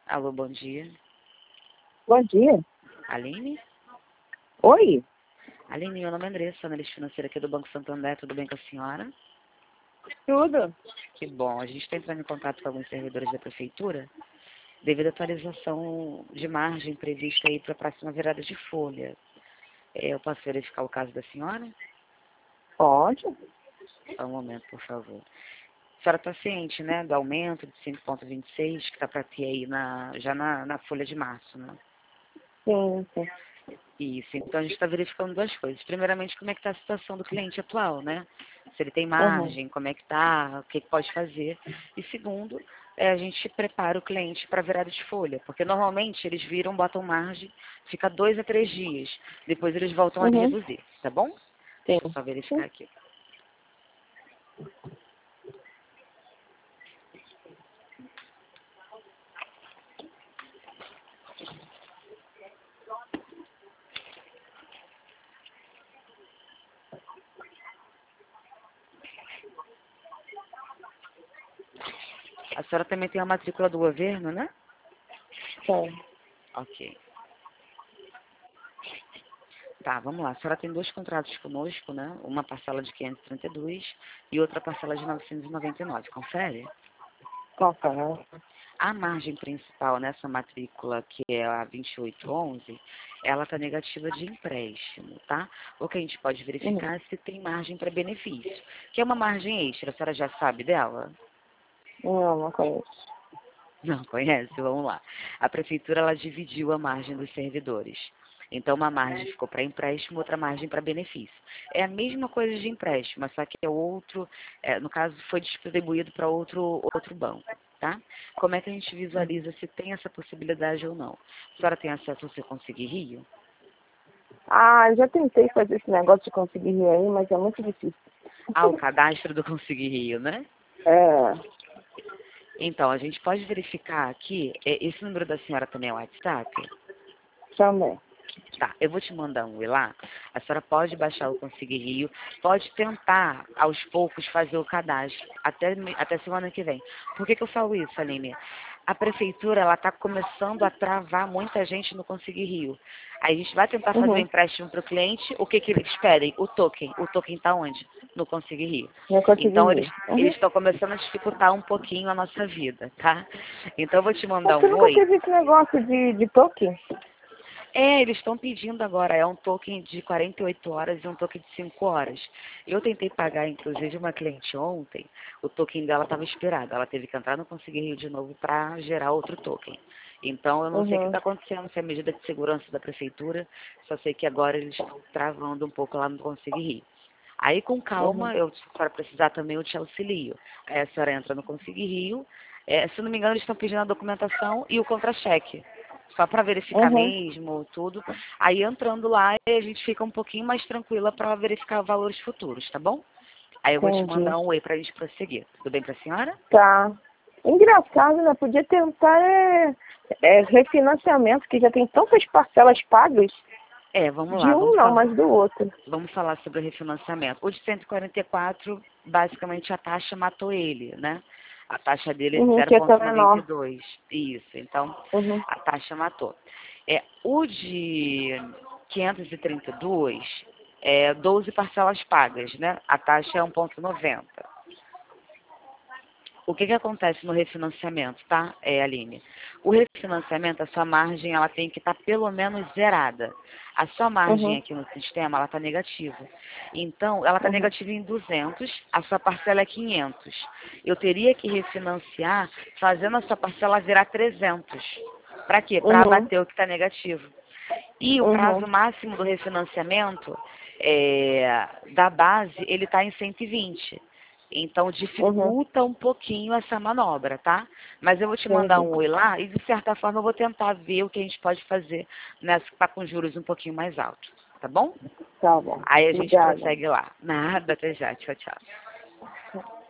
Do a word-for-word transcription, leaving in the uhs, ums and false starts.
Alô, bom dia. Bom dia. Aline? Oi. Aline, meu nome é Andressa, analista financeira aqui do Banco Santander. Tudo bem com a senhora? Tudo? Que bom. A gente está entrando em contato com alguns servidores da prefeitura devido à atualização de margem prevista aí para a próxima virada de folha. É, Eu posso verificar o caso da senhora? Pode. Só um momento, por favor. A senhora está ciente, né, do aumento de cinco vírgula vinte e seis que está para ter aí na, já na, na folha de março, né? Sim, sim. Isso, então a gente está verificando duas coisas. Primeiramente, como é que está a situação do cliente atual, né? Se ele tem Uhum. margem, como é que está, o que, que pode fazer. E segundo, é, a gente prepara o cliente para a virada de folha, porque normalmente eles viram, botam margem, fica dois a três dias. Depois eles voltam a Uhum. reduzir, tá bom? Sim. Deixa eu só verificar Sim. aqui. A senhora também tem a matrícula do governo, né? Sim. Ok. Tá, vamos lá. A senhora tem dois contratos conosco, né? Uma parcela de quinhentos e trinta e dois e outra parcela de novecentos e noventa e nove. Confere? Confere. A margem principal nessa matrícula, que é a vinte e oito onze, ela está negativa de empréstimo, tá? O que a gente pode Uhum. verificar é se tem margem para benefício, que é uma margem extra. A senhora já sabe dela? Não, não conheço. Não conhece? Vamos lá. A prefeitura, ela dividiu a margem dos servidores. Então, uma margem ficou para empréstimo, outra margem para benefício. É a mesma coisa de empréstimo, só que é outro, é, no caso, foi distribuído para outro, outro banco, tá? Como é que a gente visualiza se tem essa possibilidade ou não? A senhora tem acesso ao seu Conseguir Rio? Ah, eu já tentei fazer esse negócio de conseguir rir aí, mas é muito difícil. Ah, o cadastro do Conseguir Rio, né? É, Então, a gente pode verificar aqui, é, esse número da senhora também é o WhatsApp? também. Tá, eu vou te mandar um e lá. A senhora pode baixar o Conseguir Rio, pode tentar, aos poucos, fazer o cadastro, até, me- até semana que vem. Por que que eu falo isso, Aline? A prefeitura, ela está começando a travar muita gente no Conseguir Rio. Aí a gente vai tentar fazer o Uhum. empréstimo para o cliente, o que que eles pedem? O token. O token está onde? No Conseguir Rio. Não consegui Então, eles rir. Uhum. eles estão começando a dificultar um pouquinho a nossa vida, tá? Então, eu vou te mandar Você um nunca oi. teve esse negócio de, de token? É, eles estão pedindo agora, é um token de quarenta e oito horas e um token de cinco horas. Eu tentei pagar, inclusive, uma cliente ontem, o token dela estava expirado. Ela teve que entrar no Conseguir Rio de novo para gerar outro token. Então, eu não sei o que Uhum. está acontecendo, se é medida de segurança da prefeitura, só sei que agora eles estão travando um pouco lá no Conseguir Rio. Aí, com Uhum. calma, eu, se a senhora precisar também, eu te auxilio. Aí a senhora entra no Conseguir Rio, é, se não me engano, eles estão pedindo a documentação e o contra-cheque só para verificar Uhum. mesmo, tudo. Aí entrando lá, a gente fica um pouquinho mais tranquila para verificar valores futuros, tá bom? Aí eu vou te Entendi. mandar um oi para a gente prosseguir. Tudo bem para a senhora? Tá. Engraçado, né? Podia tentar é, é, refinanciamento, que já tem tantas parcelas pagas. É, vamos De lá, um vamos não, falar, mas do outro. vamos falar sobre o refinanciamento. O de cento e quarenta e quatro, basicamente a taxa matou ele, né? A taxa dele é de Uhum, que é tão menor. zero vírgula noventa e dois. Isso, então Uhum, a taxa matou. É, o de quinhentos e trinta e dois é doze parcelas pagas, né? A taxa é um vírgula noventa. O que que acontece no refinanciamento, tá, é, Aline? O refinanciamento, a sua margem, ela tem que estar pelo menos zerada. A sua margem uhum, aqui no sistema, ela está negativa. Então, ela está uhum, negativa em duzentos, a sua parcela é quinhentos. Eu teria que refinanciar fazendo a sua parcela virar trezentos. Para quê? Para uhum, abater o que está negativo. E o uhum, prazo máximo do refinanciamento é, da base, ele está em cento e vinte. Então, uhum, dificulta um pouquinho essa manobra, tá? Mas eu vou te mandar entendi. um oi lá e, de certa forma, eu vou tentar ver o que a gente pode fazer nessa que está com juros um pouquinho mais altos, tá bom? Tá bom. Aí a gente Obrigada. prossegue lá. Nada, até já. Tchau, tchau.